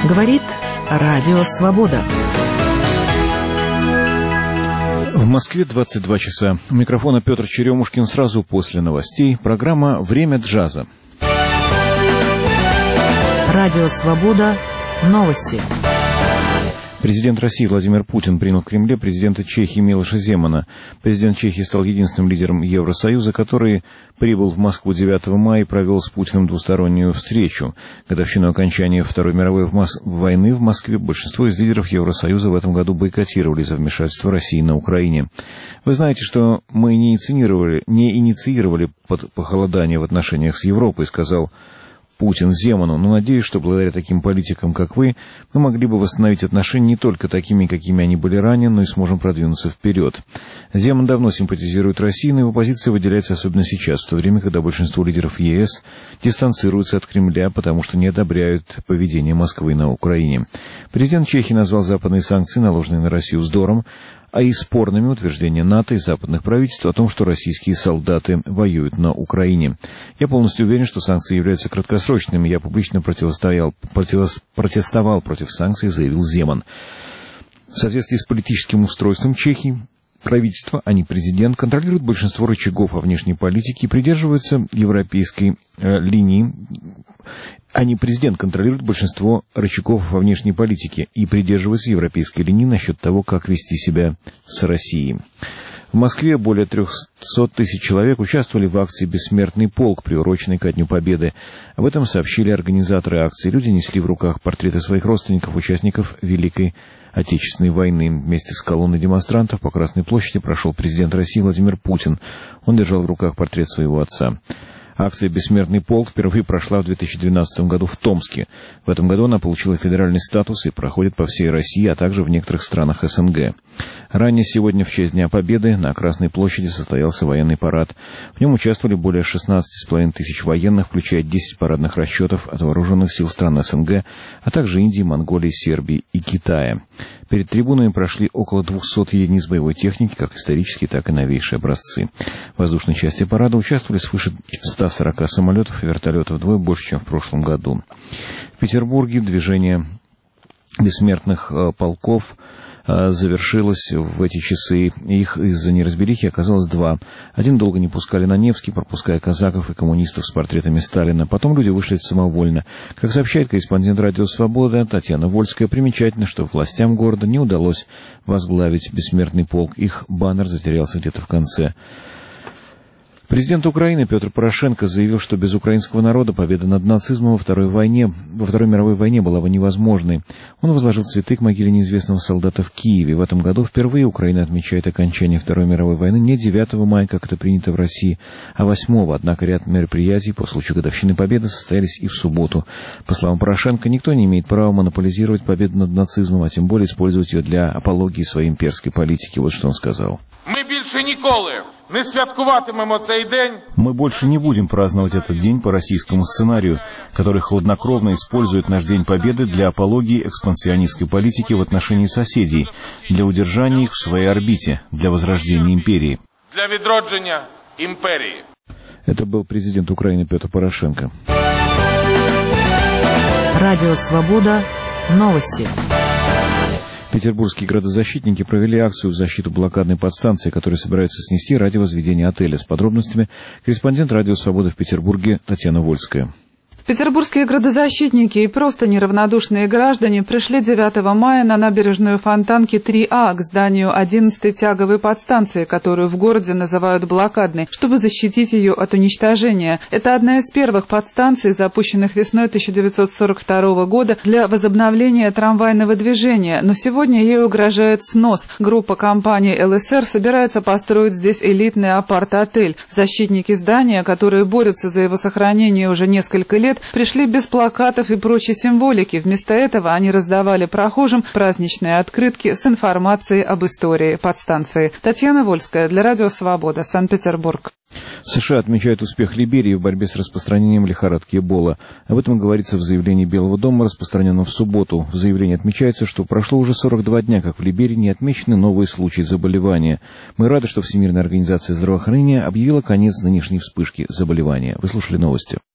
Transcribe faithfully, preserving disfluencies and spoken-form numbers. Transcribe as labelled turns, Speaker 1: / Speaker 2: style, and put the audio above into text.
Speaker 1: Говорит Радио Свобода.
Speaker 2: В Москве двадцать два часа. У микрофона Петр Черемушкин. Сразу после новостей программа «Время джаза».
Speaker 1: Радио Свобода. Новости.
Speaker 2: Президент России Владимир Путин принял в Кремле президента Чехии Милоша Земана. Президент Чехии стал единственным лидером Евросоюза, который прибыл в Москву девятого мая и провел с Путиным двустороннюю встречу. Годовщину окончания Второй мировой в Мос... войны в Москве большинство из лидеров Евросоюза в этом году бойкотировали из-за вмешательства России на Украине. Вы знаете, что мы не инициировали, не инициировали похолодание в отношениях с Европой, сказал Путин Земану, но надеюсь, что благодаря таким политикам, как вы, мы могли бы восстановить отношения не только такими, какими они были ранее, но и сможем продвинуться вперед. Земан давно симпатизирует России, но его позиция выделяется особенно сейчас, в то время, когда большинство лидеров ЕС дистанцируются от Кремля, потому что не одобряют поведение Москвы на Украине. Президент Чехии назвал западные санкции, наложенные на Россию, вздором, а и спорными утверждения НАТО и западных правительств о том, что российские солдаты воюют на Украине. Я полностью уверен, что санкции являются краткосрочными. Я публично противостоял, против, протестовал против санкций, заявил Земан. В соответствии с политическим устройством Чехии, правительство, а не президент, контролирует большинство рычагов во внешней политике и придерживается европейской э, линии. А не президент контролирует большинство рычагов во внешней политике и придерживается европейской линии насчет того, как вести себя с Россией. В Москве более трехсот тысяч человек участвовали в акции «Бессмертный полк», приуроченной ко Дню Победы. Об этом сообщили организаторы акции. Люди несли в руках портреты своих родственников, участников Великой Отечественной войны. Вместе с колонной демонстрантов по Красной площади прошел президент России Владимир Путин. Он держал в руках портрет своего отца. Акция «Бессмертный полк» впервые прошла в две тысячи двенадцатом году в Томске. В этом году она получила федеральный статус и проходит по всей России, а также в некоторых странах СНГ. Ранее сегодня, в честь Дня Победы, на Красной площади состоялся военный парад. В нем участвовали более шестнадцати с половиной тысяч военных, включая десять парадных расчетов от вооруженных сил стран СНГ, а также Индии, Монголии, Сербии и Китая. Перед трибунами прошли около двухсот единиц боевой техники, как исторические, так и новейшие образцы. В воздушной части парада участвовали свыше ста сорока самолетов и вертолетов, вдвое больше, чем в прошлом году. В Петербурге движение бессмертных э, полков э, завершилось в эти часы. Их из-за неразберихи оказалось два. Один долго не пускали на Невский, пропуская казаков и коммунистов с портретами Сталина. Потом люди вышли самовольно. Как сообщает корреспондент «Радио Свобода» Татьяна Вольская, примечательно, что властям города не удалось возглавить бессмертный полк. Их баннер затерялся где-то в конце. Президент Украины Петр Порошенко заявил, что без украинского народа победа над нацизмом во Второй войне, во Второй мировой войне была бы невозможной. Он возложил цветы к могиле неизвестного солдата в Киеве. В этом году впервые Украина отмечает окончание Второй мировой войны не девятого мая, как это принято в России, а восьмого. Однако ряд мероприятий по случаю годовщины победы состоялись и в субботу. По словам Порошенко, никто не имеет права монополизировать победу над нацизмом, а тем более использовать ее для апологии своей имперской политики. Вот что он сказал.
Speaker 3: Мы больше николи не святкуватимемо цей день.
Speaker 2: Мы больше не будем праздновать этот день по российскому сценарию, который хладнокровно использует наш День Победы для апологии экспансионистской политики в отношении соседей, для удержания их в своей орбите, для возрождения империи.
Speaker 3: Для відродження империи.
Speaker 2: Это был президент Украины Петр Порошенко.
Speaker 1: Радио Свобода. Новости.
Speaker 2: Петербургские градозащитники провели акцию в защиту блокадной подстанции, которую собираются снести ради возведения отеля. С подробностями корреспондент «Радио Свобода» в Петербурге Татьяна Вольская.
Speaker 4: Петербургские градозащитники и просто неравнодушные граждане пришли девятого мая на набережную Фонтанки три А к зданию одиннадцатой тяговой подстанции, которую в городе называют блокадной, чтобы защитить ее от уничтожения. Это одна из первых подстанций, запущенных весной тысяча девятьсот сорок второго года для возобновления трамвайного движения, но сегодня ей угрожает снос. Группа компаний Эл Эс Эр собирается построить здесь элитный апарт-отель. Защитники здания, которые борются за его сохранение уже несколько лет, пришли без плакатов и прочей символики. Вместо этого они раздавали прохожим праздничные открытки с информацией об истории подстанции. Татьяна Вольская для Радио Свобода, Санкт-Петербург.
Speaker 2: США отмечают успех Либерии в борьбе с распространением лихорадки Эбола. Об этом говорится в заявлении Белого дома, распространенном в субботу. В заявлении отмечается, что прошло уже сорок два дня, как в Либерии не отмечены новые случаи заболевания. Мы рады, что Всемирная организация здравоохранения объявила конец нынешней вспышки заболевания. Вы слушали новости.